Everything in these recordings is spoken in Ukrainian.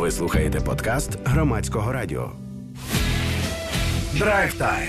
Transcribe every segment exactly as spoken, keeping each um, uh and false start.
Ви слухаєте подкаст Громадського радіо. Драйв Тайм.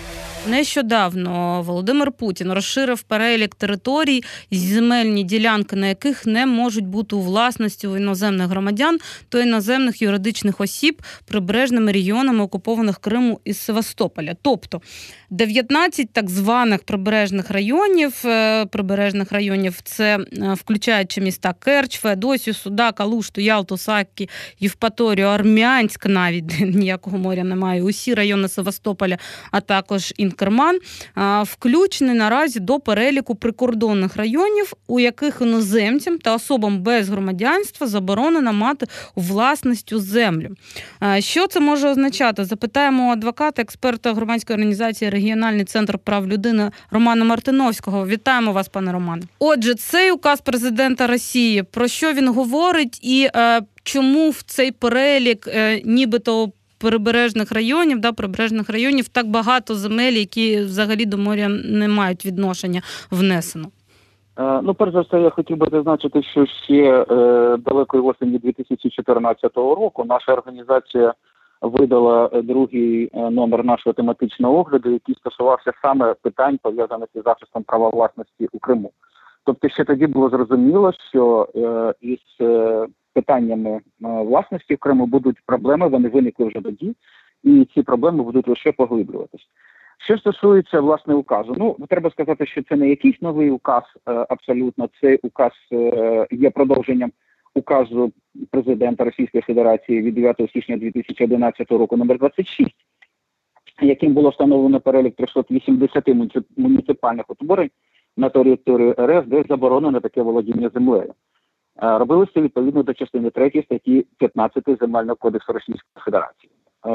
Нещодавно Володимир Путін розширив перелік територій, земельні ділянки, на яких не можуть бути у власності у іноземних громадян та іноземних юридичних осіб прибережними регіонами окупованих Криму і Севастополя. Тобто дев'ятнадцять так званих прибережних районів, прибережних районів це включаючи міста Керч, Феодосію, Судак, Алушту, Ялту, Саккі, Євпаторію, Армянськ, навіть де ніякого моря немає, усі райони Севастополя, а також Інкерман, включені наразі до переліку прикордонних районів, у яких іноземцям та особам без громадянства заборонено мати у власності землю. Що це може означати? Запитаємо у адвоката, експерта громадської організації «Регіональний центр прав людини» Романа Мартиновського. Вітаємо вас, пане Романе. Отже, цей указ президента Росії, про що він говорить і е, чому в цей перелік е, нібито прибережних районів, да, прибережних районів так багато земель, які взагалі до моря не мають відношення, внесено? Ну, перш за все, я хотів би зазначити, що ще е, далекої осені дві тисячі чотирнадцятого року наша організація видала другий номер нашого тематичного огляду, який стосувався саме питань, пов'язаних із захистом права власності у Криму. Тобто ще тоді було зрозуміло, що е, із е, питаннями власності в Криму будуть проблеми, вони виникли вже тоді, і ці проблеми будуть лише поглиблюватись. Що стосується, власне, указу, ну, треба сказати, що це не якийсь новий указ абсолютно, цей указ є продовженням указу президента Російської Федерації від дев'ятого січня дві тисячі одинадцятого року номер двадцять шість, яким було встановлено перелік триста вісімдесят муніципальних утворень на території РФ, де заборонено таке володіння землею. Робили це відповідно до частини третьої статті п'ятнадцятої Земельного кодексу Російської Федерації.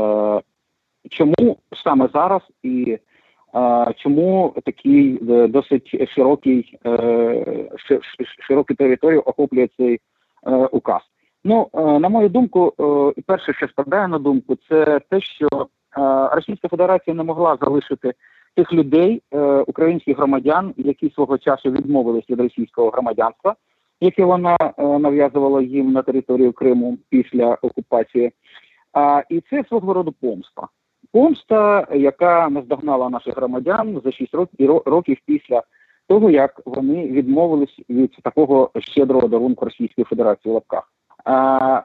Чому саме зараз і чому такий досить широкий, широку територію охоплює цей указ? Ну, на мою думку, перше, що спадає на думку, це те, що Російська Федерація не могла залишити тих людей, українських громадян, які свого часу відмовились від російського громадянства, яке вона нав'язувала їм на територію Криму після окупації. А, і це свого роду помста. Помста, яка наздогнала наших громадян за шість років, років після того, як вони відмовились від такого щедрого дарунку Російської Федерації в лапках. А,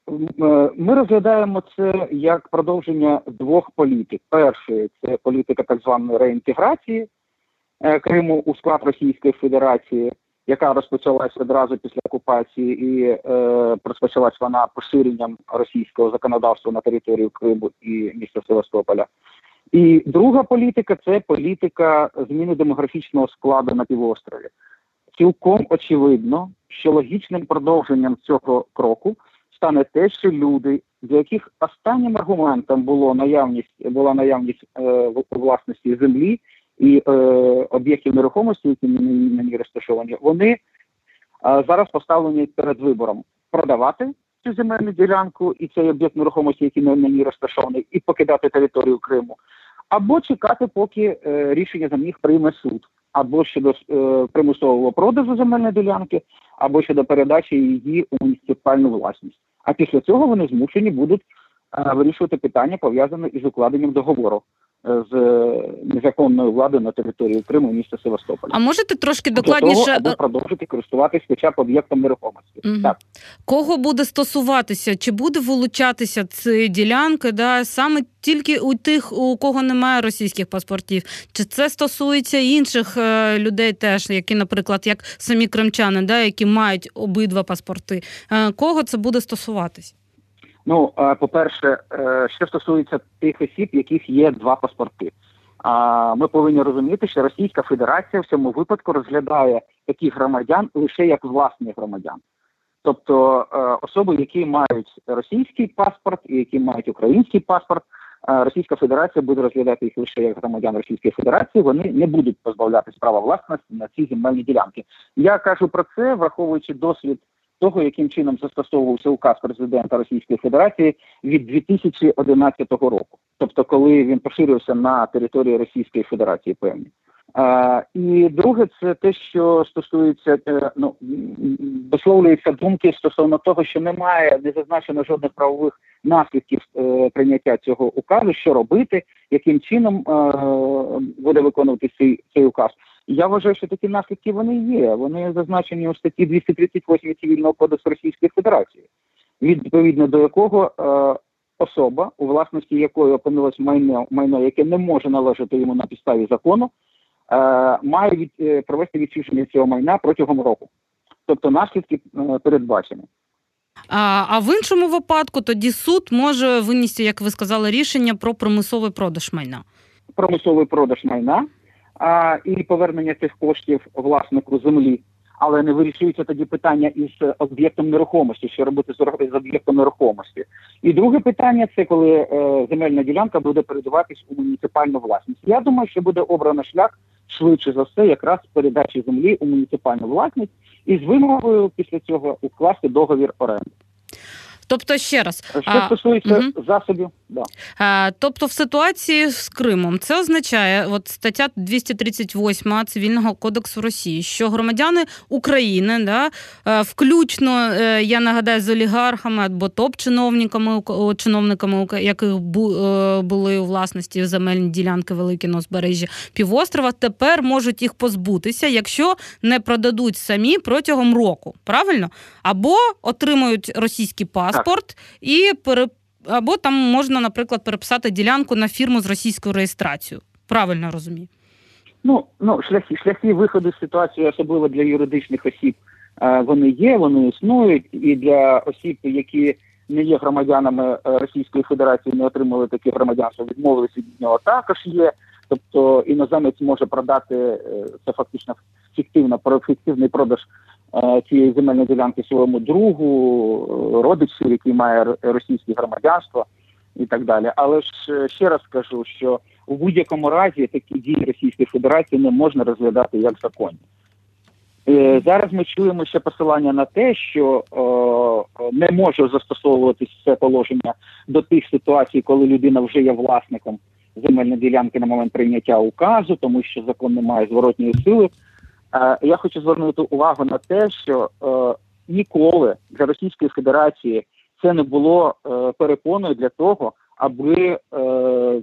ми розглядаємо це як продовження двох політик. Перший – це політика так званої реінтеграції Криму у склад Російської Федерації, яка розпочалась одразу після окупації, і е, розпочалась вона поширенням російського законодавства на територію Криму і міста Севастополя. І друга політика – це політика зміни демографічного складу на півострові. Цілком очевидно, що логічним продовженням цього кроку стане те, що люди, для яких останнім аргументом було наявність, була наявність е, власності землі, і е, об'єктів нерухомості, які на ній розташовані, вони е, зараз поставлені перед вибором продавати цю земельну ділянку і цей об'єкт нерухомості, який на, на ній розташований, і покидати територію Криму, або чекати, поки е, рішення за них прийме суд, або щодо е, примусового продажу земельної ділянки, або щодо передачі її у муніципальну власність. А після цього вони змушені будуть е, вирішувати питання, пов'язане із укладенням договору з незаконною владою на території Криму і міста Севастополя. А можете трошки докладніше... Для того, аби продовжити користуватись хоча б об'єктом нерухомості. Угу. Так. Кого буде стосуватися? Чи буде вилучатися ці ділянки, да, саме тільки у тих, у кого немає російських паспортів? Чи це стосується інших е, людей теж, які, наприклад, як самі кримчани, да, які мають обидва паспорти? Е, кого це буде стосуватись? Ну, по-перше, що стосується тих осіб, яких є два паспорти. Ми повинні розуміти, що Російська Федерація в цьому випадку розглядає таких громадян лише як власних громадян. Тобто особи, які мають російський паспорт і які мають український паспорт, Російська Федерація буде розглядати їх лише як громадян Російської Федерації, вони не будуть позбавлятись права власності на ці земельні ділянки. Я кажу про це, враховуючи досвід того, яким чином застосовувався указ президента Російської Федерації від дві тисячі одинадцятого року. Тобто, коли він поширився на території Російської Федерації певні. Е, і друге, це те, що стосується, е, ну, висловлюються думки стосовно того, що немає, не зазначено жодних правових наслідків е, прийняття цього указу, що робити, яким чином е, буде виконувати цей, цей указ. Я вважаю, що такі наслідки вони є. Вони зазначені у статті двісті тридцять вісім Цивільного кодексу Російської Федерації, відповідно до якого е, особа, у власності якої опинилось майно, майно, яке не може належати йому на підставі закону, е, має від, е, провести відчуження цього майна протягом року. Тобто наслідки е, передбачені. А, а в іншому випадку тоді суд може винести, як ви сказали, рішення про примусовий продаж майна. Примусовий продаж майна а, і повернення цих коштів власнику землі. Але не вирішується тоді питання із об'єктом нерухомості, що робити з об'єктом нерухомості. І друге питання – це коли е, земельна ділянка буде передаватись у муніципальну власність. Я думаю, що буде обрано шлях швидше за все якраз передачі землі у муніципальну власність і з вимогою після цього укласти договір оренди. Тобто, ще раз. Що стосується угу. засобів, да. А, тобто в ситуації з Кримом це означає, от стаття двісті тридцять вісім Цивільного кодексу Росії, що громадяни України, да, включно, я нагадаю, з олігархами або топ-чиновниками, чиновниками, яких були у власності земельні ділянки великі на узбережжі півострова, тепер можуть їх позбутися, якщо не продадуть самі протягом року, правильно? Або отримують російський паспорт, Паспорт, і пере... або там можна, наприклад, переписати ділянку на фірму з російською реєстрацією. Правильно розумію? Ну, ну шляхи, шляхи виходу з ситуації, особливо для юридичних осіб, вони є, вони існують. І для осіб, які не є громадянами Російської Федерації, не отримали таке громадянство, відмовилися від нього, також є. Тобто іноземець може продати, це фактично фіктивно, фіктивний продаж цієї земельної ділянки своєму другу, родичу, який має російське громадянство і так далі. Але ж ще раз скажу, що у будь-якому разі такі дії Російської Федерації не можна розглядати як законні. Зараз ми чуємо ще посилання на те, що е, не може застосовуватись це положення до тих ситуацій, коли людина вже є власником земельної ділянки на момент прийняття указу, тому що закон не має зворотньої сили. Я хочу звернути увагу на те, що е, ніколи для Російської Федерації це не було е, перепоною для того, аби е,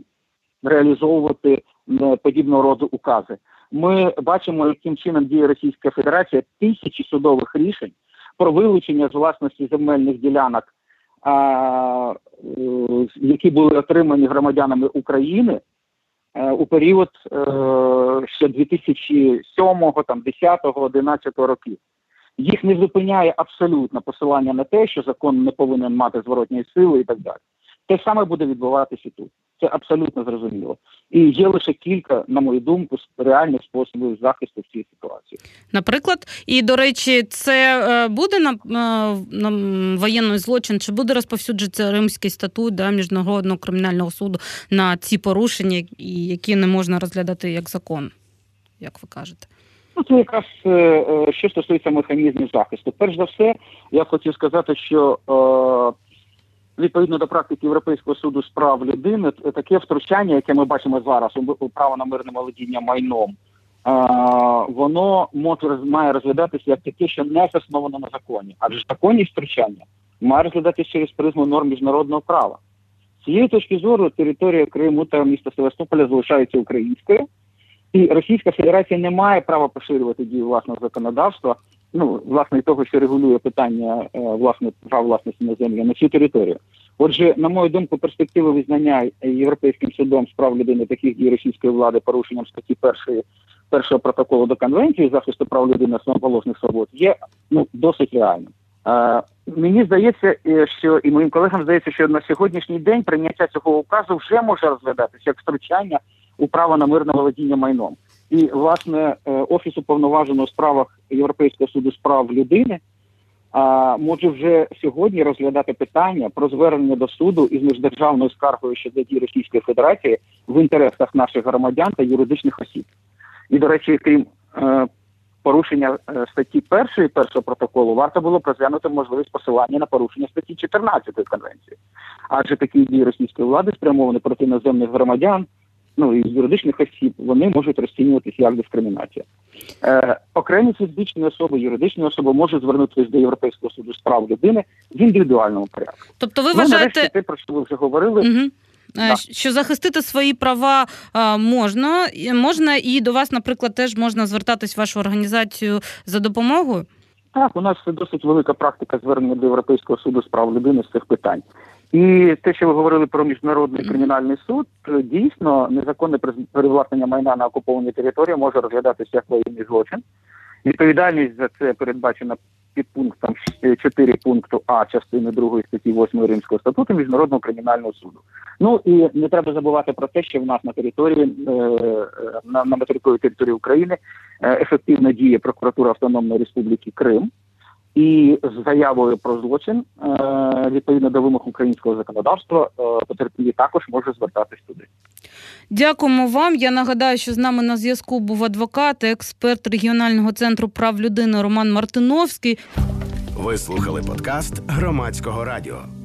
реалізовувати е, подібного роду укази. Ми бачимо, яким чином діє Російська Федерація, тисячі судових рішень про вилучення з власності земельних ділянок, е, е, які були отримані громадянами України, у період е, ще дві тисячі сьомого, там, десятого, одинадцятого років. Їх не зупиняє абсолютно посилання на те, що закон не повинен мати зворотньої сили і так далі. Те саме буде відбуватися і тут. Це абсолютно зрозуміло. І є лише кілька, на мою думку, реальних способів захисту в цій ситуації. Наприклад, і, до речі, це буде на, на воєнний злочин, чи буде розповсюджуватися Римський статут, да, Міжнародного кримінального суду на ці порушення, які не можна розглядати як закон, як ви кажете? Ну, це якраз, що стосується механізмів захисту. Перш за все, я хотів сказати, що відповідно до практики Європейського суду з прав людини, таке втручання, яке ми бачимо зараз у право на мирне володіння майном, воно може, має розглядатися як таке, що не засновано на законі. Адже законність втручання має розглядатися через призму норм міжнародного права. З цієї точки зору територія Криму та міста Севастополя залишається українською, і Російська Федерація не має права поширювати дію власного законодавства, ну, власне, того, що регулює питання е, власне, прав власності на землю, на цю територію. Отже, на мою думку, перспективи визнання Європейським судом з прав людини таких дій російської влади порушенням статті першої, першого протоколу до Конвенції захисту прав людини основоположних свобод є, ну, досить реальним. Е, мені здається, що і моїм колегам здається, що на сьогоднішній день прийняття цього указу вже може розглядатися як втручання у право на мирне володіння майном. І, власне, Офіс уповноваженого у справах Європейського суду з прав людини а, може вже сьогодні розглядати питання про звернення до суду із міждержавною скаргою щодо дій Російської Федерації в інтересах наших громадян та юридичних осіб. І, до речі, крім е, порушення е, статті першої першого протоколу, варто було б розглянути можливість посилання на порушення статті чотирнадцятої Конвенції. Адже такі дії російської влади спрямовані проти іноземних громадян, ну, і з юридичних осіб, вони можуть розцінюватися як дискримінація. Е, окремі фізичні особи, юридичні особи можуть звернутися до Європейського суду з прав людини в індивідуальному порядку. Тобто ви Ну, вважаєте... нарешті, те, про що ви вже говорили. Угу. Да. Що захистити свої права а, можна, можна і до вас, наприклад, теж можна звертатись в вашу організацію за допомогою? Так, у нас досить велика практика звернення до Європейського суду з прав людини з цих питань. І те, що ви говорили про Міжнародний кримінальний суд, дійсно, незаконне перевласнення майна на окупованій території може розглядатися як воєнний злочин. Відповідальність за це передбачена під пунктом чотири пункту А частини другої статті восьмої Римського статуту Міжнародного кримінального суду. Ну і не треба забувати про те, що в нас на території, на, на материковій території України ефективно діє прокуратура Автономної Республіки Крим. І з заявою про злочин, відповідно до вимог українського законодавства, потерпілі також може звертатись туди. Дякуємо вам. Я нагадаю, що з нами на зв'язку був адвокат, експерт регіонального центру прав людини Роман Мартиновський. Ви слухали подкаст Громадського радіо.